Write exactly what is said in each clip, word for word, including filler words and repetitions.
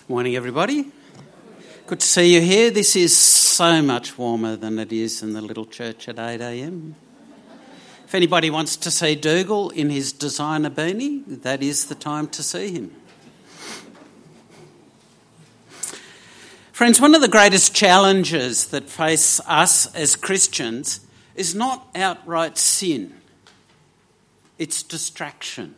Morning, everybody. Good to see you here. This is so much warmer than it is in the little church at eight a.m. If anybody wants to see Dougal in his designer beanie, that is the time to see him. Friends, one of the greatest challenges that face us as Christians is not outright sin. It's distraction.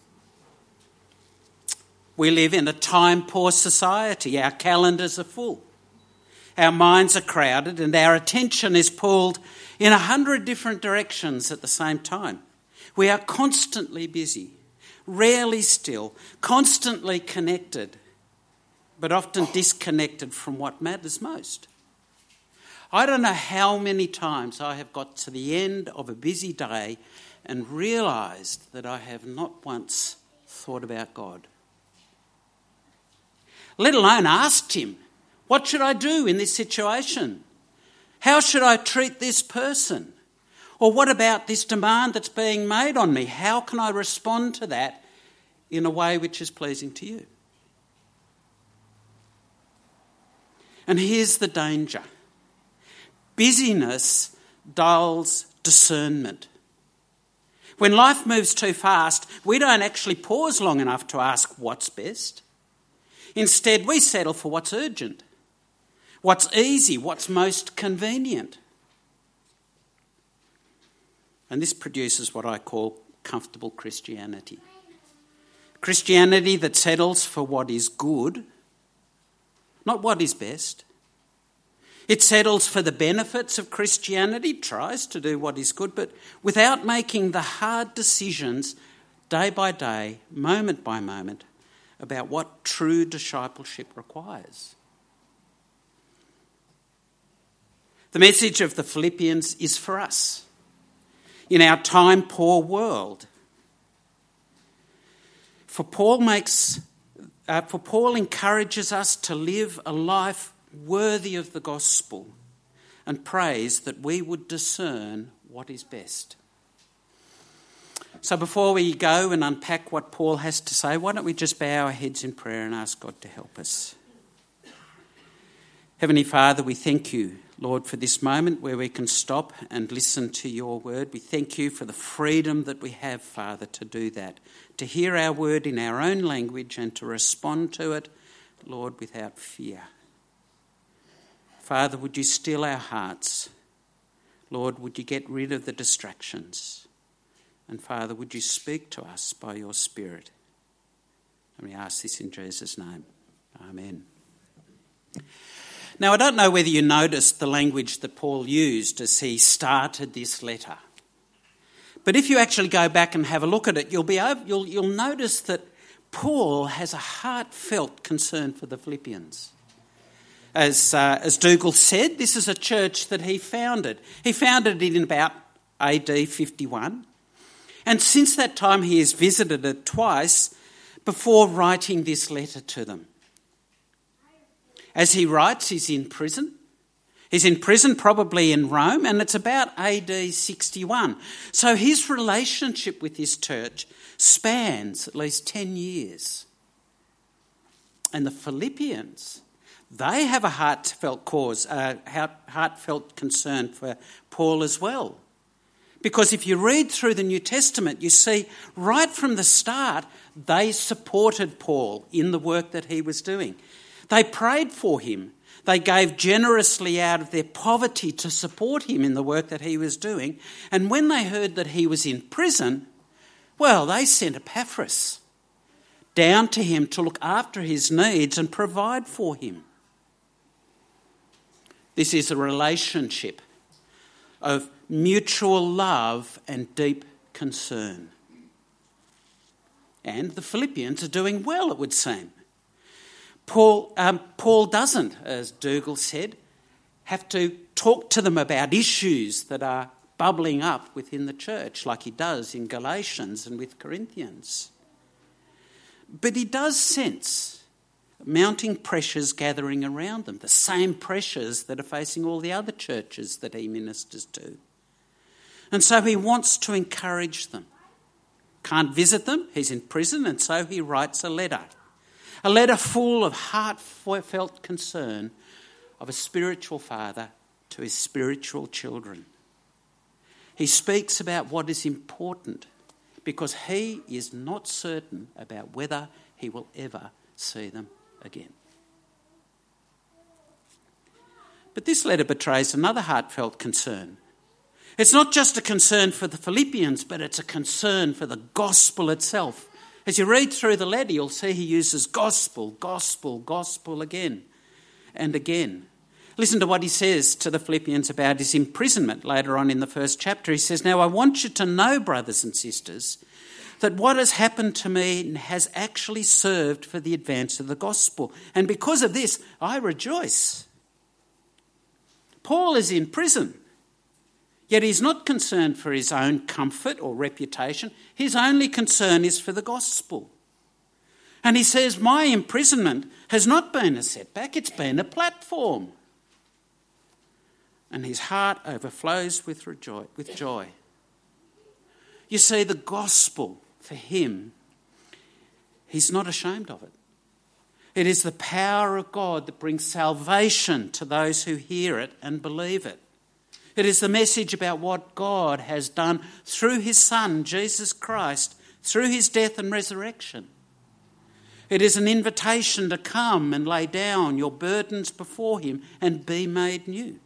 We live in a time-poor society. Our calendars are full. Our minds are crowded and our attention is pulled in a hundred different directions at the same time. We are constantly busy, rarely still, constantly connected, but often disconnected from what matters most. I don't know how many times I have got to the end of a busy day and realised that I have not once thought about God. Let alone asked him, what should I do in this situation? How should I treat this person? Or what about this demand that's being made on me? How can I respond to that in a way which is pleasing to you? And here's the danger. Busyness dulls discernment. When life moves too fast, we don't actually pause long enough to ask what's best. Instead, we settle for what's urgent, what's easy, what's most convenient. And this produces what I call comfortable Christianity. Christianity that settles for what is good, not what is best. It settles for the benefits of Christianity, tries to do what is good, but without making the hard decisions day by day, moment by moment, about what true discipleship requires. The message of the Philippians is for us in our time-poor world. For Paul makes, uh, for Paul encourages us to live a life worthy of the gospel and prays that we would discern what is best. So before we go and unpack what Paul has to say, why don't we just bow our heads in prayer and ask God to help us. Heavenly Father, we thank you, Lord, for this moment where we can stop and listen to your word. We thank you for the freedom that we have, Father, to do that, to hear our word in our own language and to respond to it, Lord, without fear. Father, would you still our hearts? Lord, would you get rid of the distractions? And Father, would you speak to us by your Spirit? And we ask this in Jesus' name. Amen. Now, I don't know whether you noticed the language that Paul used as he started this letter. But if you actually go back and have a look at it, you'll be able, you'll, you'll notice that Paul has a heartfelt concern for the Philippians. As, uh, as Dougal said, this is a church that he founded. He founded it in about A D fifty-one. And since that time, he has visited it twice before writing this letter to them. As he writes, he's in prison. He's in prison probably in Rome, and it's about A D sixty-one. So his relationship with this church spans at least ten years. And the Philippians, they have a heartfelt cause, a heartfelt concern for Paul as well. Because if you read through the New Testament, you see right from the start, they supported Paul in the work that he was doing. They prayed for him. They gave generously out of their poverty to support him in the work that he was doing. And when they heard that he was in prison, well, they sent Epaphras down to him to look after his needs and provide for him. This is a relationship of mutual love and deep concern. And the Philippians are doing well, it would seem. Paul, um, Paul doesn't, as Dougal said, have to talk to them about issues that are bubbling up within the church like he does in Galatians and with Corinthians. But he does sense mounting pressures gathering around them, the same pressures that are facing all the other churches that he ministers to. And so he wants to encourage them. Can't visit them, he's in prison, and so he writes a letter. A letter full of heartfelt concern of a spiritual father to his spiritual children. He speaks about what is important because he is not certain about whether he will ever see them again. But this letter betrays another heartfelt concern. It's not just a concern for the Philippians, but it's a concern for the gospel itself. As you read through the letter, you'll see he uses gospel, gospel, gospel again and again. Listen to what he says to the Philippians about his imprisonment later on in the first chapter. He says, "Now I want you to know, brothers and sisters, that what has happened to me has actually served for the advance of the gospel. And because of this, I rejoice." Paul is in prison, yet he's not concerned for his own comfort or reputation. His only concern is for the gospel. And he says, my imprisonment has not been a setback, it's been a platform. And his heart overflows with rejo- with joy. You see, the gospel for him, he's not ashamed of it. It is the power of God that brings salvation to those who hear it and believe it. It is the message about what God has done through his Son, Jesus Christ, through his death and resurrection. It is an invitation to come and lay down your burdens before him and be made new.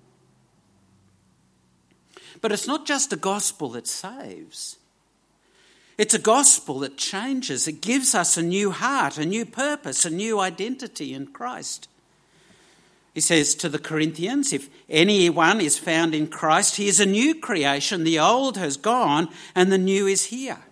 But it's not just a gospel that saves. It's a gospel that changes. It gives us a new heart, a new purpose, a new identity in Christ. He says to the Corinthians, if anyone is found in Christ, he is a new creation. The old has gone and the new is here.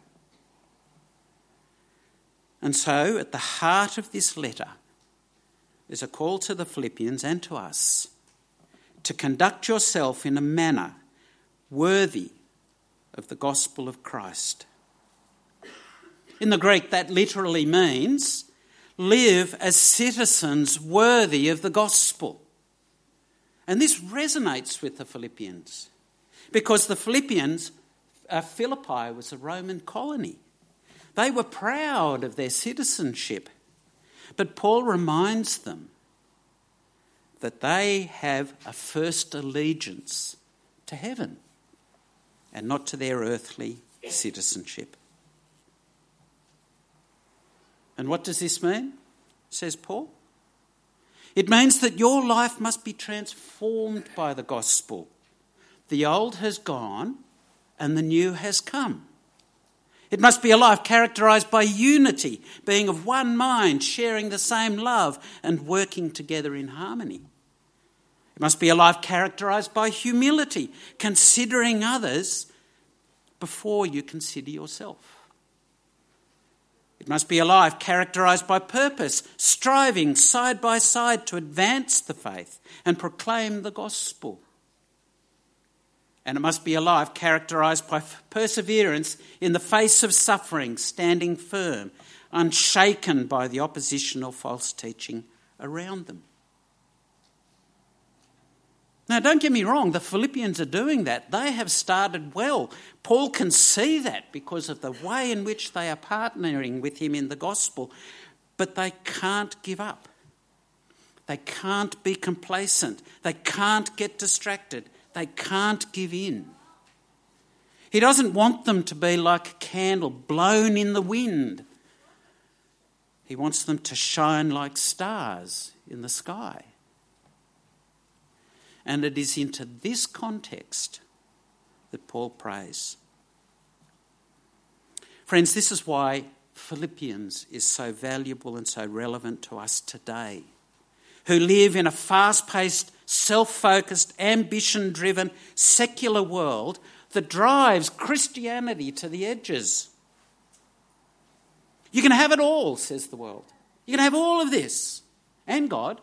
And so at the heart of this letter is a call to the Philippians and to us to conduct yourself in a manner worthy of the gospel of Christ. In the Greek, that literally means live as citizens worthy of the gospel. And this resonates with the Philippians because the Philippians, uh, Philippi was a Roman colony. They were proud of their citizenship. But Paul reminds them that they have a first allegiance to heaven and not to their earthly citizenship. And what does this mean, says Paul? It means that your life must be transformed by the gospel. The old has gone and the new has come. It must be a life characterised by unity, being of one mind, sharing the same love and working together in harmony. It must be a life characterised by humility, considering others before you consider yourself. It must be a life characterised by purpose, striving side by side to advance the faith and proclaim the gospel. And it must be a life characterised by perseverance in the face of suffering, standing firm, unshaken by the opposition or false teaching around them. Now, don't get me wrong, the Philippians are doing that. They have started well. Paul can see that because of the way in which they are partnering with him in the gospel. But they can't give up. They can't be complacent. They can't get distracted. They can't give in. He doesn't want them to be like a candle blown in the wind. He wants them to shine like stars in the sky. And it is into this context that Paul prays. Friends, this is why Philippians is so valuable and so relevant to us today, who live in a fast-paced, self-focused, ambition-driven, secular world that drives Christianity to the edges. You can have it all, says the world. You can have all of this and God,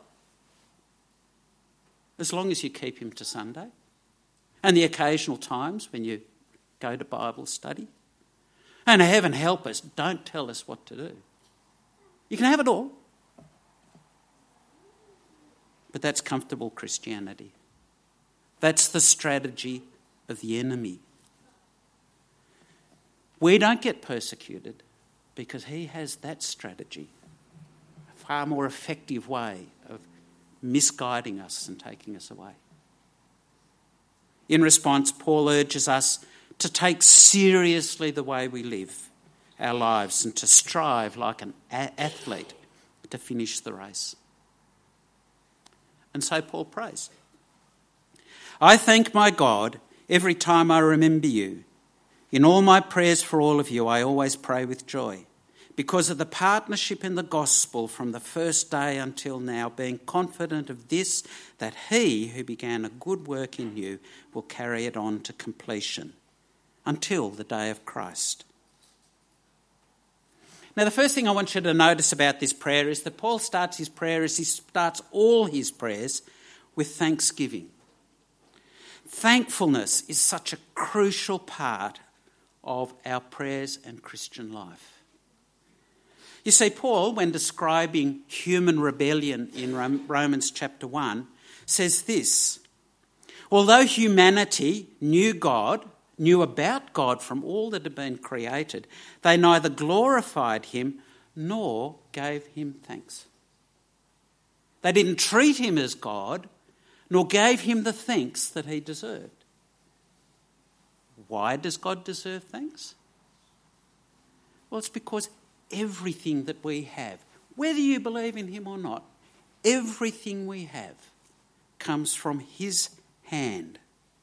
as long as you keep him to Sunday and the occasional times when you go to Bible study. And heaven help us, don't tell us what to do. You can have it all. But that's comfortable Christianity. That's the strategy of the enemy. We don't get persecuted because he has that strategy of far more effective way of misguiding us and taking us away. In response, Paul urges us to take seriously the way we live our lives and to strive like an a- athlete to finish the race. And so Paul prays, I thank my God every time I remember you. In all my prayers for all of you, I always pray with joy, because of the partnership in the gospel from the first day until now, being confident of this, that he who began a good work in you will carry it on to completion until the day of Christ. Now, the first thing I want you to notice about this prayer is that Paul starts his prayer as he starts all his prayers with thanksgiving. Thankfulness is such a crucial part of our prayers and Christian life. You see, Paul, when describing human rebellion in Romans chapter one, says this: although humanity knew God, knew about God from all that had been created, they neither glorified him nor gave him thanks. They didn't treat him as God, nor gave him the thanks that he deserved. Why does God deserve thanks? Well, it's because everything that we have, whether you believe in him or not, everything we have comes from his hand.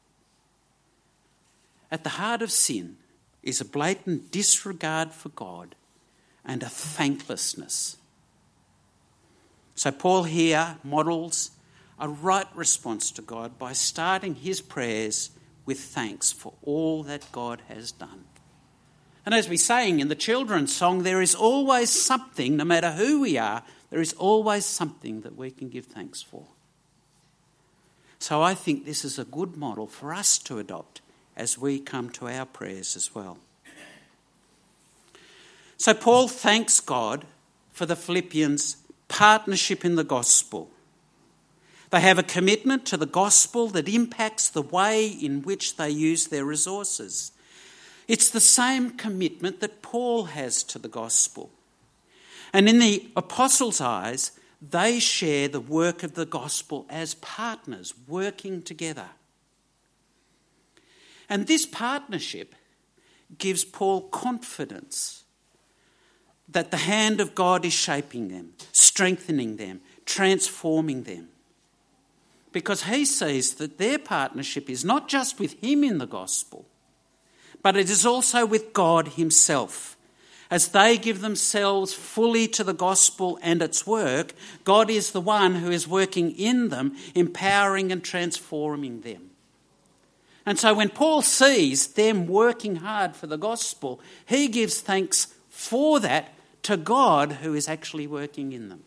At the heart of sin is a blatant disregard for God and a thanklessness. So Paul here models a right response to God by starting his prayers with thanks for all that God has done. And as we sang in the children's song, there is always something, no matter who we are, there is always something that we can give thanks for. So I think this is a good model for us to adopt as we come to our prayers as well. So Paul thanks God for the Philippians' partnership in the gospel. They have a commitment to the gospel that impacts the way in which they use their resources. It's the same commitment that Paul has to the gospel. And in the apostles' eyes, they share the work of the gospel as partners working together. And this partnership gives Paul confidence that the hand of God is shaping them, strengthening them, transforming them. Because he sees that their partnership is not just with him in the gospel, but it is also with God himself. As they give themselves fully to the gospel and its work, God is the one who is working in them, empowering and transforming them. And so when Paul sees them working hard for the gospel, he gives thanks for that to God who is actually working in them.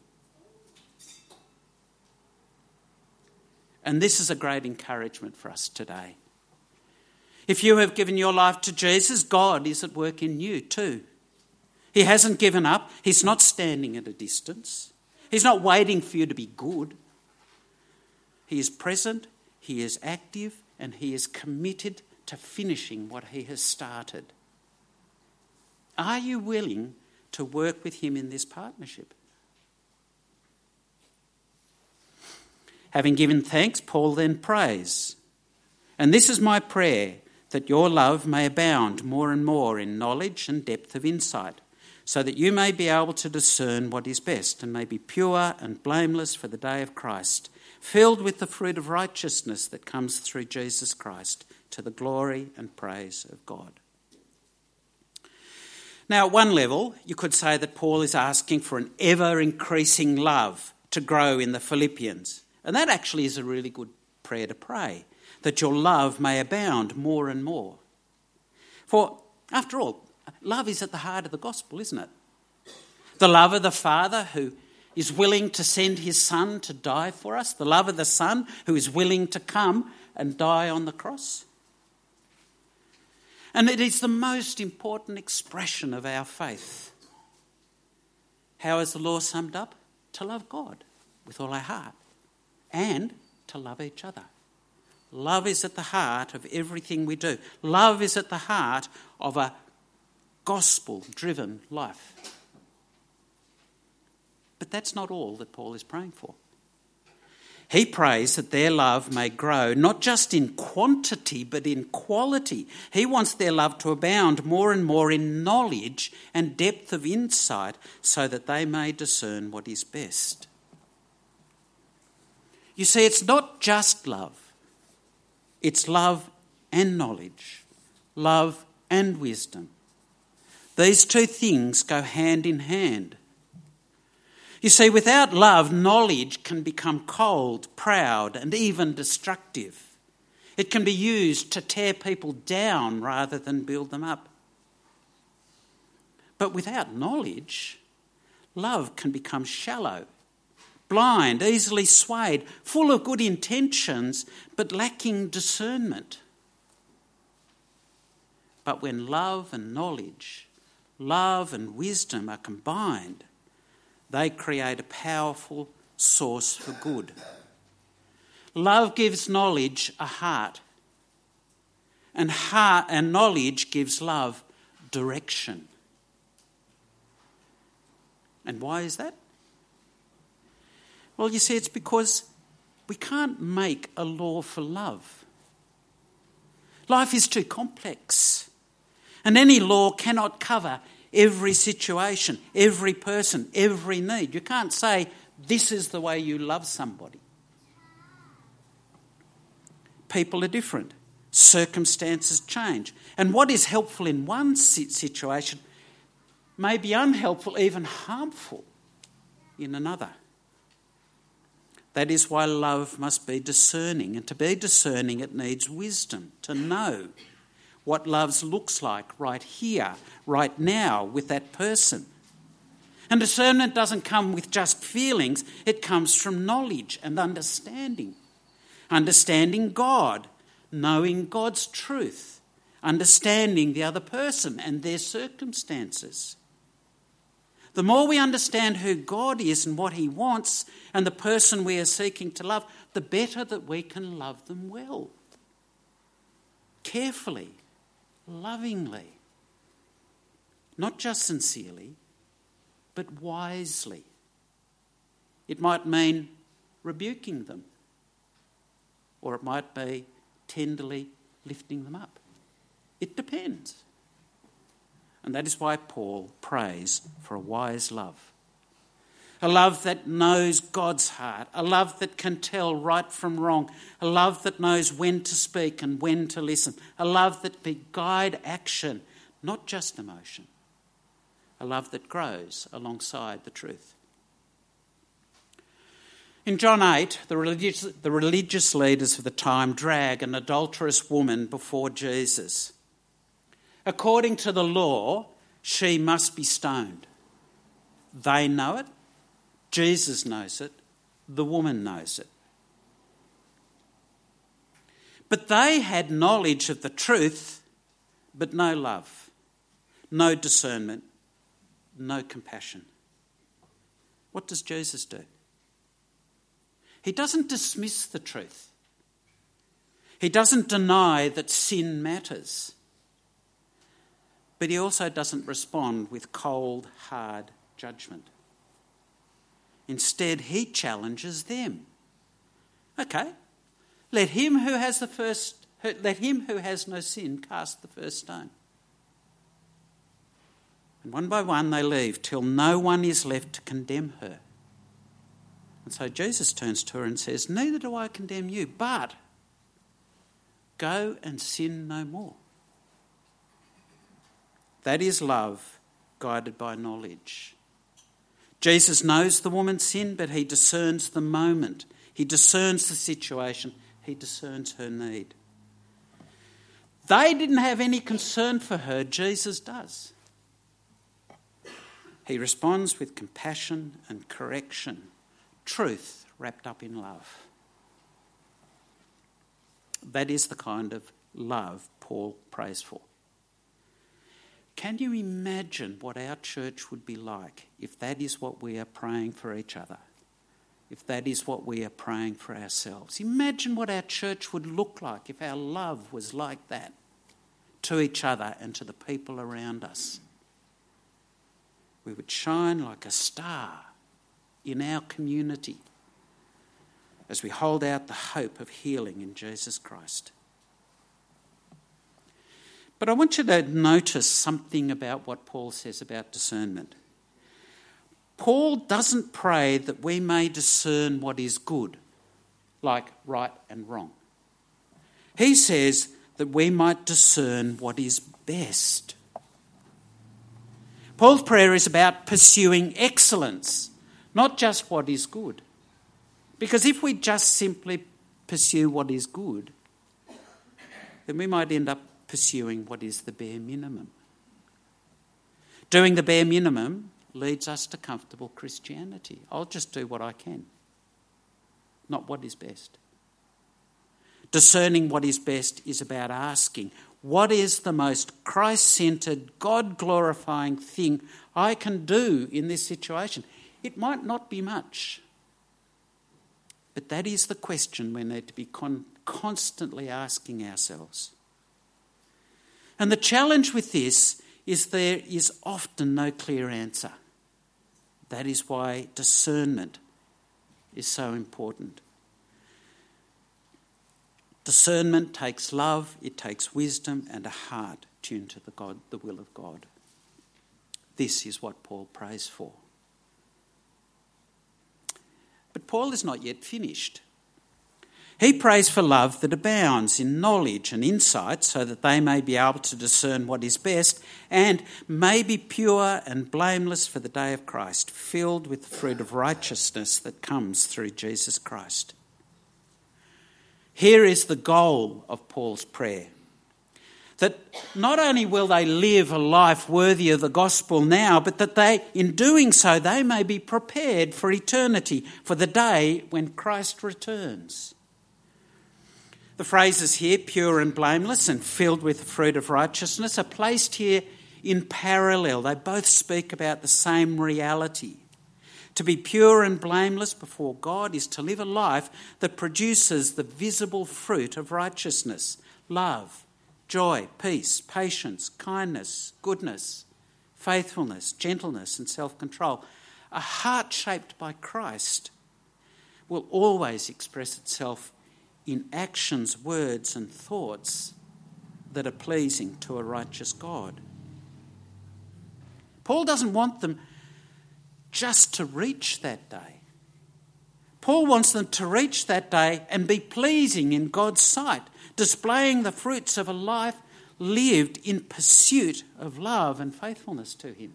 And this is a great encouragement for us today. If you have given your life to Jesus, God is at work in you too. He hasn't given up. He's not standing at a distance. He's not waiting for you to be good. He is present, he is active, and he is committed to finishing what he has started. Are you willing to work with him in this partnership? Having given thanks, Paul then prays. And this is my prayer, that your love may abound more and more in knowledge and depth of insight, so that you may be able to discern what is best and may be pure and blameless for the day of Christ, filled with the fruit of righteousness that comes through Jesus Christ, to the glory and praise of God. Now, at one level, you could say that Paul is asking for an ever-increasing love to grow in the Philippians. And that actually is a really good prayer to pray, that your love may abound more and more. For, after all, love is at the heart of the gospel, isn't it? The love of the Father who is willing to send his Son to die for us. The love of the Son who is willing to come and die on the cross. And it is the most important expression of our faith. How is the law summed up? To love God with all our heart and to love each other. Love is at the heart of everything we do. Love is at the heart of a gospel-driven life. But that's not all that Paul is praying for. He prays that their love may grow, not just in quantity, but in quality. He wants their love to abound more and more in knowledge and depth of insight, so that they may discern what is best. You see, it's not just love. It's love and knowledge, love and wisdom. These two things go hand in hand. You see, without love, knowledge can become cold, proud, and even destructive. It can be used to tear people down rather than build them up. But without knowledge, love can become shallow, blind, easily swayed, full of good intentions, but lacking discernment. But when love and knowledge, love and wisdom are combined, they create a powerful source for good. Love gives knowledge a heart, and heart and knowledge gives love direction. And why is that? Well, you see, it's because we can't make a law for love. Life is too complex, and any law cannot cover every situation, every person, every need. You can't say, this is the way you love somebody. People are different. Circumstances change. And what is helpful in one situation may be unhelpful, even harmful, in another. That is why love must be discerning. And to be discerning, it needs wisdom to know what love looks like right here, right now, with that person. And discernment doesn't come with just feelings, it comes from knowledge and understanding. Understanding God, knowing God's truth, understanding the other person and their circumstances. The more we understand who God is and what he wants and the person we are seeking to love, the better that we can love them well, carefully, lovingly, not just sincerely, but wisely. It might mean rebuking them, or it might be tenderly lifting them up. It depends. And that is why Paul prays for a wise love. A love that knows God's heart, a love that can tell right from wrong, a love that knows when to speak and when to listen, a love that be guide action, not just emotion, a love that grows alongside the truth. In John eight, the religious, the religious leaders of the time drag an adulterous woman before Jesus. According to the law, she must be stoned. They know it. Jesus knows it, the woman knows it. But they had knowledge of the truth, but no love, no discernment, no compassion. What does Jesus do? He doesn't dismiss the truth. He doesn't deny that sin matters. But he also doesn't respond with cold, hard judgment. Instead, he challenges them. Okay, let him who has the first, let him who has no sin cast the first stone. And one by one they leave till no one is left to condemn her. And so Jesus turns to her and says, "Neither do I condemn you, but go and sin no more." That is love guided by knowledge. Jesus knows the woman's sin, but he discerns the moment. He discerns the situation. He discerns her need. They didn't have any concern for her. Jesus does. He responds with compassion and correction, truth wrapped up in love. That is the kind of love Paul prays for. Can you imagine what our church would be like if that is what we are praying for each other? If that is what we are praying for ourselves? Imagine what our church would look like if our love was like that to each other and to the people around us. We would shine like a star in our community as we hold out the hope of healing in Jesus Christ. But I want you to notice something about what Paul says about discernment. Paul doesn't pray that we may discern what is good, like right and wrong. He says that we might discern what is best. Paul's prayer is about pursuing excellence, not just what is good. Because if we just simply pursue what is good, then we might end up pursuing what is the bare minimum. Doing the bare minimum leads us to comfortable Christianity. I'll just do what I can, not what is best. Discerning what is best is about asking, what is the most Christ-centred, God-glorifying thing I can do in this situation? It might not be much, but that is the question we need to be con- constantly asking ourselves. And the challenge with this is there is often no clear answer. That is why discernment is so important. Discernment takes love, it takes wisdom and a heart tuned to the God, the will of God. This is what Paul prays for. But Paul is not yet finished. He prays for love that abounds in knowledge and insight so that they may be able to discern what is best and may be pure and blameless for the day of Christ, filled with the fruit of righteousness that comes through Jesus Christ. Here is the goal of Paul's prayer. That not only will they live a life worthy of the gospel now, but that they, in doing so, they may be prepared for eternity, for the day when Christ returns. The phrases here, pure and blameless and filled with the fruit of righteousness, are placed here in parallel. They both speak about the same reality. To be pure and blameless before God is to live a life that produces the visible fruit of righteousness: love, joy, peace, patience, kindness, goodness, faithfulness, gentleness and self-control. A heart shaped by Christ will always express itself in actions, words and thoughts that are pleasing to a righteous God. Paul doesn't want them just to reach that day. Paul wants them to reach that day and be pleasing in God's sight, displaying the fruits of a life lived in pursuit of love and faithfulness to him.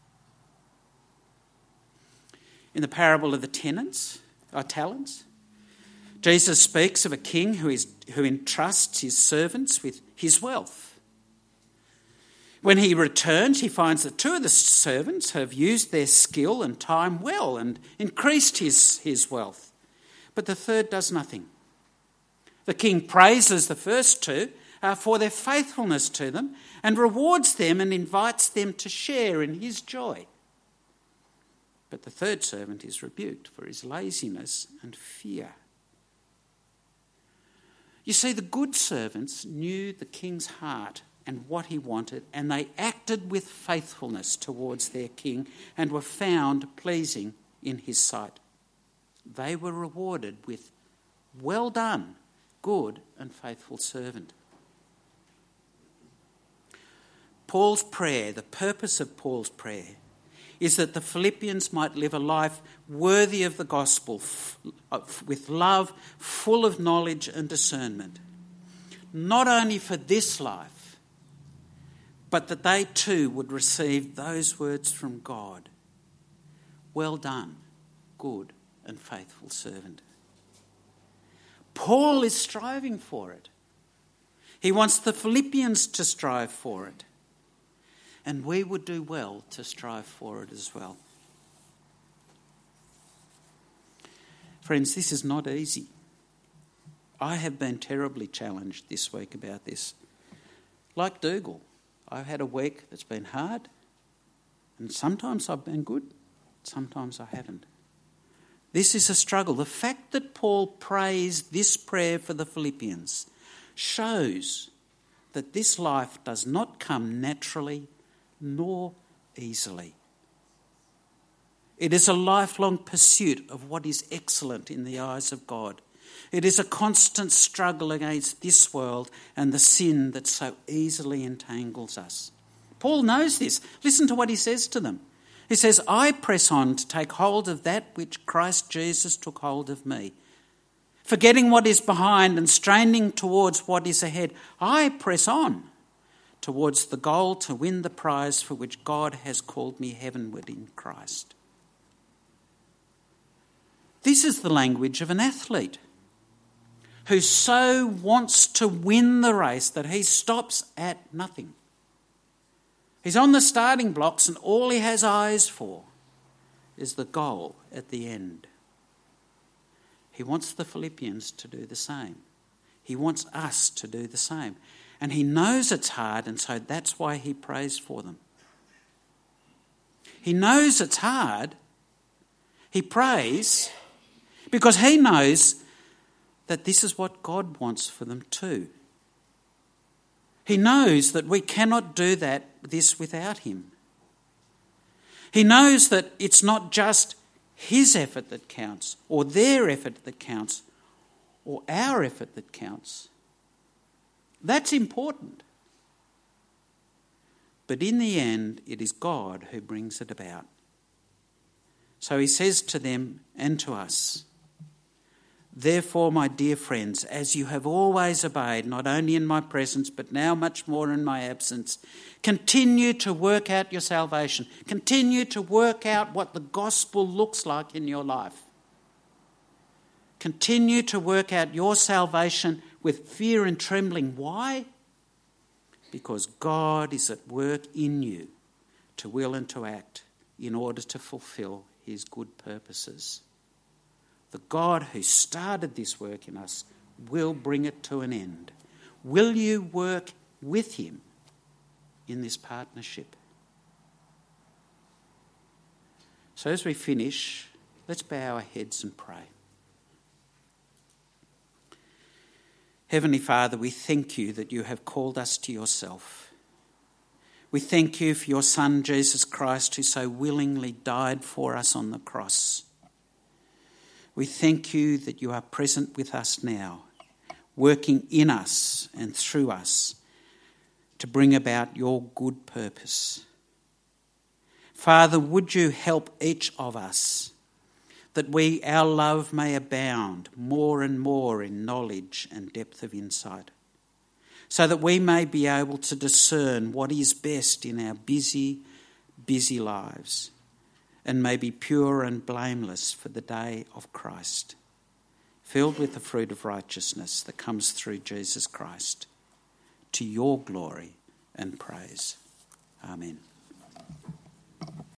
In the parable of the tenants, or talents, Jesus speaks of a king who is who entrusts his servants with his wealth. When he returns, he finds that two of the servants have used their skill and time well and increased his, his wealth, but the third does nothing. The king praises the first two uh, for their faithfulness to them and rewards them and invites them to share in his joy. But the third servant is rebuked for his laziness and fear. You see, the good servants knew the king's heart and what he wanted, and they acted with faithfulness towards their king and were found pleasing in his sight. They were rewarded with, "Well done, good and faithful servant." Paul's prayer, the purpose of Paul's prayer, is that the Philippians might live a life worthy of the gospel, with love, full of knowledge and discernment. Not only for this life, but that they too would receive those words from God: "Well done, good and faithful servant." Paul is striving for it. He wants the Philippians to strive for it. And we would do well to strive for it as well. Friends, this is not easy. I have been terribly challenged this week about this. Like Dougal, I've had a week that's been hard, and sometimes I've been good, sometimes I haven't. This is a struggle. The fact that Paul prays this prayer for the Philippians shows that this life does not come naturally nor easily. It is a lifelong pursuit of what is excellent in the eyes of God. It is a constant struggle against this world and the sin that so easily entangles us. Paul knows this. Listen to what he says to them. He says, I press on to take hold of that which Christ Jesus took hold of me. Forgetting what is behind and straining towards what is ahead, I press on towards the goal to win the prize for which God has called me heavenward in Christ. This is the language of an athlete who so wants to win the race that he stops at nothing. He's on the starting blocks and all he has eyes for is the goal at the end. He wants the Philippians to do the same. He wants us to do the same. And he knows it's hard, and so that's why he prays for them. He knows it's hard. He prays because he knows that this is what God wants for them too. He knows that we cannot do that, this without him. He knows that it's not just his effort that counts, or their effort that counts, or our effort that counts. That's important. But in the end, it is God who brings it about. So he says to them and to us, therefore, my dear friends, as you have always obeyed, not only in my presence, but now much more in my absence, continue to work out your salvation. Continue to work out what the gospel looks like in your life. Continue to work out your salvation with fear and trembling. Why? Because God is at work in you to will and to act in order to fulfill his good purposes. The God who started this work in us will bring it to an end. Will you work with him in this partnership? So as we finish, let's bow our heads and pray. Heavenly Father, we thank you that you have called us to yourself. We thank you for your Son, Jesus Christ, who so willingly died for us on the cross. We thank you that you are present with us now, working in us and through us to bring about your good purpose. Father, would you help each of us that we, our love may abound more and more in knowledge and depth of insight, so that we may be able to discern what is best in our busy, busy lives, and may be pure and blameless for the day of Christ, filled with the fruit of righteousness that comes through Jesus Christ, to your glory and praise. Amen.